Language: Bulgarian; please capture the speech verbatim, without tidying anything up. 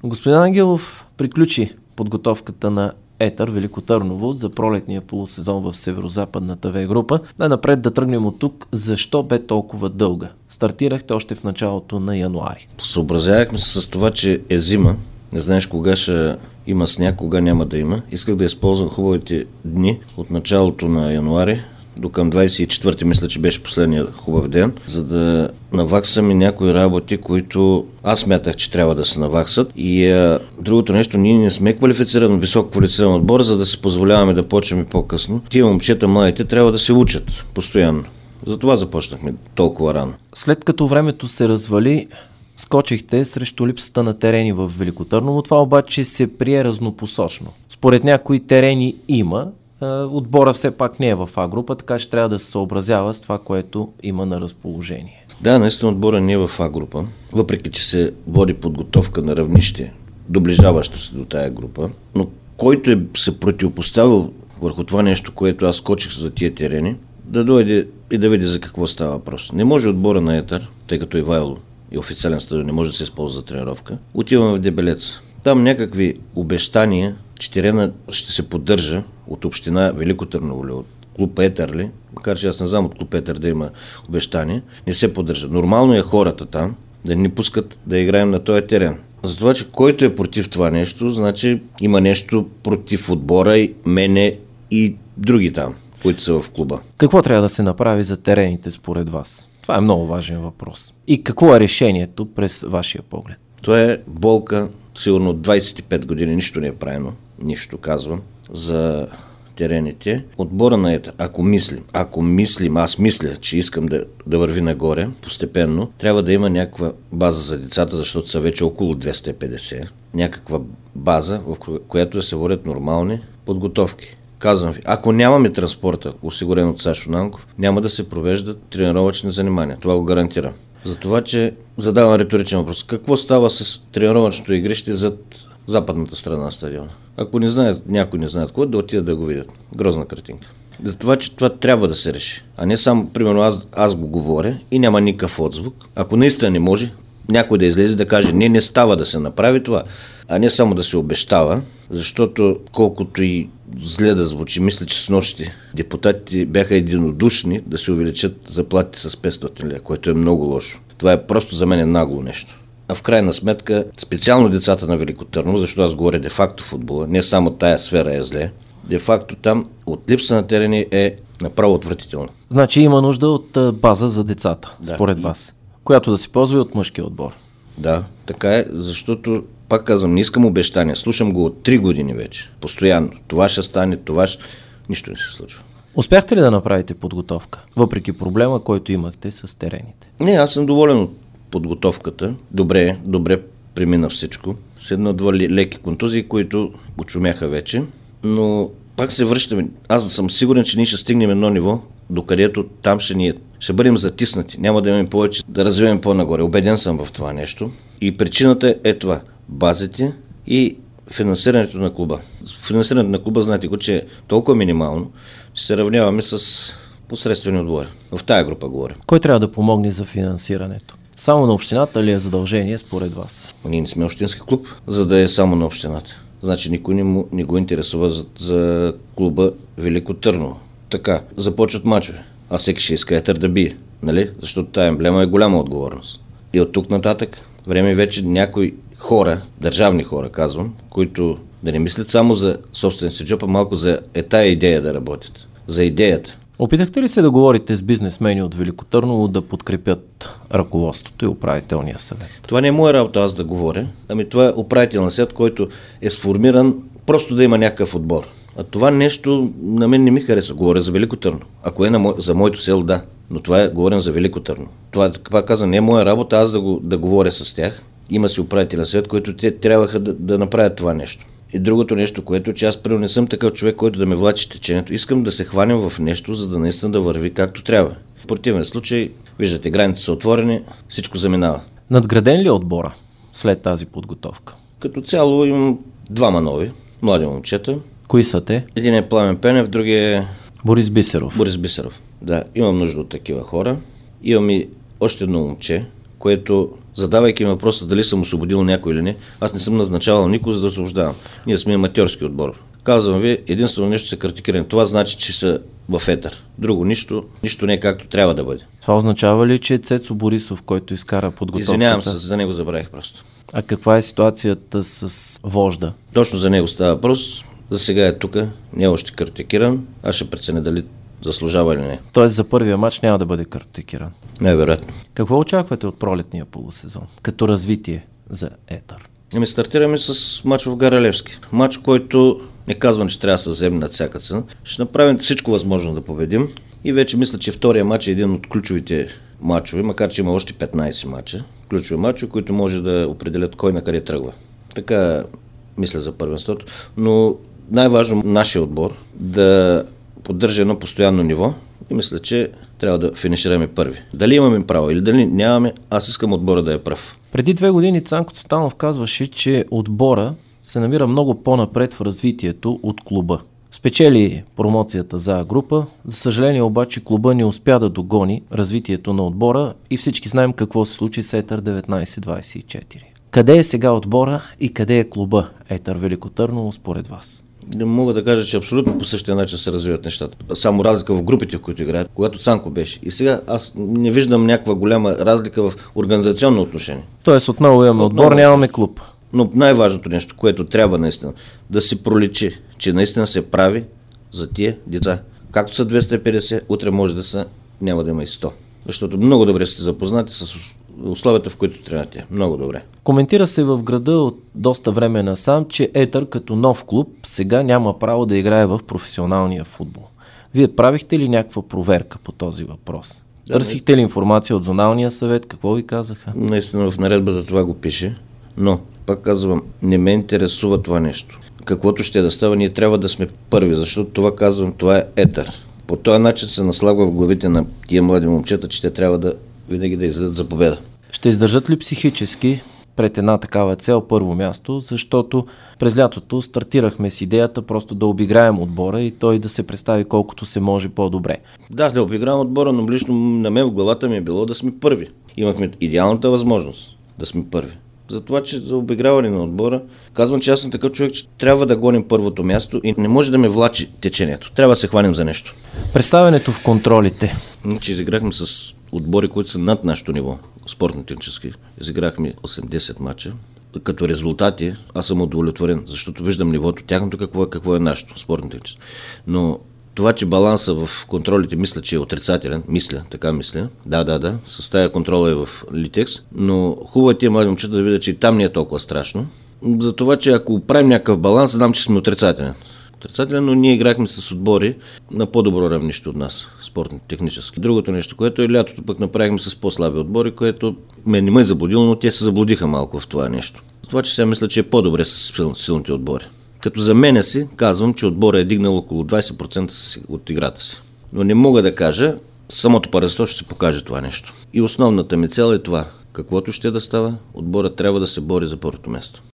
Господин Ангелов, приключи подготовката на Етър Велико Търново за пролетния полусезон в Северозападната В група. Най-напред да тръгнем от тук. Защо бе толкова дълга? Стартирахте още в началото на януари. Съобразявахме се с това, че е зима. Не знаеш кога ще има сняг, кога няма да има. Исках да използвам хубавите дни от началото на януари до към двадесет и четвърти, мисля, че беше последния хубав ден, за да наваксам и някои работи, които аз смятах, че трябва да се наваксат. И а, другото нещо, ние не сме квалифициран, високо квалифициран отбор, за да си позволяваме да почваме по-късно. Тия момчета, младите, трябва да се учат постоянно. Затова започнахме толкова рано. След като времето се развали, скочихте срещу липсата на терени в Велико Търново. Това обаче се прие разнопосочно. Според някои терени има, отбора все пак не е в А група, така че трябва да се съобразява с това, което има на разположение. Да, наистина отбора не е в А група, въпреки че се води подготовка на равнище, доближаващо се до тая група, но който е се противопоставил върху това нещо, което аз скочих за тия терени, да дойде и да види за какво става въпрос. Не може отбора на Етър, тъй като Ивайло и официален стадион не може да се използва за тренировка. Отиваме в Дебелец. Там някакви обещания, че терена ще се поддържа от община Велико Търново, от клуб Етър ли, макар че аз не знам от клуб Етър да има обещания, не се поддържа. Нормално е хората там да ни пускат да играем на този терен. Затова, че който е против това нещо, значи има нещо против отбора и мене и други там, които са в клуба. Какво трябва да се направи за терените според вас? Това е много важен въпрос. И какво е решението през вашия поглед? Това е болка, сигурно от двадесет и пет години, нищо не е правено, нищо казвам, за терените. Отбора на Етър, ако мислим, ако мислим, аз мисля, че искам да, да върви нагоре постепенно, трябва да има някаква база за децата, защото са вече около двеста и петдесет. Някаква база, в която да се водят нормални подготовки. Казвам ви, ако нямаме транспорта, осигурен от Сашо Нанков, няма да се провеждат тренировъчни занимания. Това го гарантирам. За това, че задавам риторичен въпрос. Какво става с тренировъчното игрище зад западната страна на стадиона? Ако не знаят, някой не знаят какво, да отидат да го видят. Грозна картинка. За това, че това трябва да се реши. А не само, примерно, аз, аз го говоря и няма никакъв отзвук. Ако наистина не може, някой да излезе да каже, не, не става да се направи това, а не само да се обещава, защото колкото и зле да звучи, мисля, че с нощи депутатите бяха единодушни да се увеличат заплатите с петстотин лева, което е много лошо. Това е просто за мен е нагло нещо. А в крайна сметка, специално децата на Велико Търново, защото аз говоря де-факто футбола, не само тая сфера е зле, де-факто там от липса на терени е направо отвратително. Значи има нужда от база за децата, да, според и... вас, която да се ползва и от мъжкия отбор. Да, така е, защото, пак казвам, не искам обещания. Слушам го от три години вече. Постоянно. Това ще стане, това ще... Нищо не се случва. Успяхте ли да направите подготовка, въпреки проблема, който имахте с терените? Не, аз съм доволен от подготовката. Добре, добре премина всичко. С едно-два леки контузии, които очумяха вече. Но пак се връщаме. Аз съм сигурен, че ние ще стигнем едно ниво, докъдето там ще ни ще бъдем затиснати. Няма да имаме повече да развиваме по-нагоре. Убеден съм в това нещо. И причината е това. Базите и финансирането на клуба. Финансирането на клуба, знаете го, че е толкова минимално, че се равняваме с посредствени отбори. В тая група говоря. Кой трябва да помогне за финансирането? Само на общината ли е задължение според вас? Ние не сме общински клуб, за да е само на общината. Значи никой не, му, не го интересува за, за клуба Велико Търново. Така, започват мачове. А всеки ще иска Етър да бие, нали? Защото тая емблема е голяма отговорност. И от тук нататък време вече някои хора, държавни хора казвам, които да не мислят само за собствен си джоб, а малко за е тая идея да работят. За идеята. Опитахте ли се да говорите с бизнесмени от Велико Търново да подкрепят ръководството и управителния съвет? Това не е моя работа аз да говоря, ами това е управителен съвет, който е сформиран просто да има някакъв отбор. А това нещо на мен не ми харесва. Говоря за Велико Търново. Ако е на мо... за моето село, да. Но това е говорен за Велико Търново. Това, така каза, не е моя работа аз да, го, да говоря с тях. Има си управителен съвет, който те трябваха да, да направят това нещо. И другото нещо, което, че аз прием не съм такъв човек, който да ме влачи течението. Искам да се хванем в нещо, за да наистина да върви както трябва. В противен случай, виждате, границите са отворени, всичко заминава. Надграден ли е отбора след тази подготовка? Като цяло имам двама нови, млади момчета. Кои са те? Един е Пламен Пенев, другия е... Борис Бисеров. Борис Бисеров. Да, имам нужда от такива хора. Имам и още едно момче, което, задавайки ми въпроса дали съм освободил някой или не, аз не съм назначавал никой, за да освобождавам. Ние сме аматьорски отбор. Казвам ви, единствено нещо са критикирани. Това значи, че са в етър. Друго нищо, нищо не е както трябва да бъде. Това означава ли, че Цецо Борисов, който изкара подготовката? Извинявам се, за него забравих просто. А каква е ситуацията с вожда? Точно за него става въпрос. За сега е тук, не е още картотекиран. Аз ще преценя дали заслужава или не. Тоест за първия матч няма да бъде картотекиран? Най-вероятно. Какво очаквате от пролетния полусезон, като развитие за етър? Ами стартираме с матч в Гара Левски. Матч, който не казвам, че трябва да се вземе на всяка цена. Ще направим всичко възможно да победим. И вече мисля, че втория матч е един от ключовите матчове, макар че има още петнайсет матча. Ключови матчове, които може да определят кой на къде тръгва. Така мисля за първенството. Но най-важно нашия отбор да поддържа едно постоянно ниво и мисля, че трябва да финишираме първи. Дали имаме право или дали нямаме, аз искам отбора да е прав. Преди две години Цанко Цветанов казваше, че отбора се намира много по-напред в развитието от клуба. Спечели промоцията за А група, за съжаление обаче клуба не успя да догони развитието на отбора и всички знаем какво се случи с етър деветнайсет двайсет и четири. Къде е сега отбора и къде е клуба етър Велико Търново според вас? Не мога да кажа, че абсолютно по същия начин се развиват нещата. Само разлика в групите, в които играят, когато Цанко беше. И сега аз не виждам някаква голяма разлика в организационно отношение. Тоест отново имаме отбор, отново нямаме клуб. Но най-важното нещо, което трябва наистина да се проличи, че наистина се прави за тия деца. Както са двеста и петдесет, утре може да са, няма да има и сто. Защото много добре сте запознати с условията, в които тренирате. Много добре. Коментира се в града от доста време насам, че етър като нов клуб сега няма право да играе в професионалния футбол. Вие правихте ли някаква проверка по този въпрос? Да, Търсихте ли информация от зоналния съвет? Какво ви казаха? Наистина в наредбата това го пише, но пак казвам, не ме интересува това нещо. Каквото ще да става, ние трябва да сме първи, защото това казвам, това е етър. По този начин се наслагва в главите на тия млади момчета, че те трябва да винаги да излизат за победа. Ще издържат ли психически пред една такава цел първо място, защото през лятото стартирахме с идеята просто да обиграем отбора и той да се представи колкото се може по-добре. Да, да обиграем отбора, но лично на мен в главата ми е било да сме първи. Имахме идеалната възможност да сме първи. Затова, че за обиграване на отбора, казвам, че аз съм такъв човек, че трябва да гоним първото място и не може да ме влачи течението. Трябва да се хванем за нещо. Представянето в контролите. Че изиграхме с отбори, които са над нашето ниво, спортно-технически. Изиграхме осемдесет мача. Като резултати аз съм удовлетворен, защото виждам нивото, тяхното какво е, какво е нашето, спортно-технически. Но това, че баланса в контролите мисля, че е отрицателен, мисля, така мисля, да, да, да, с тая контрола е в Литекс, но хубаво е тия млади момчета да видят, че и там не е толкова страшно. За това, че ако правим някакъв баланс, знам, че сме отрицателен. Отрицателен, но ние играхме с отбори на по-добро равнище от нас, спортно-технически. Другото нещо, което е лятото, пък направихме с по-слаби отбори, което мен не ме е заблудило, но те се заблудиха малко в това нещо. За това, че сега мисля, че е по-добре с силните отбори. Като за мене си казвам, че отбора е дигнал около двайсет процента от играта си. Но не мога да кажа, самото първенство ще се покаже това нещо. И основната ми цел е това. Каквото ще да става, отбора трябва да се бори за първото място.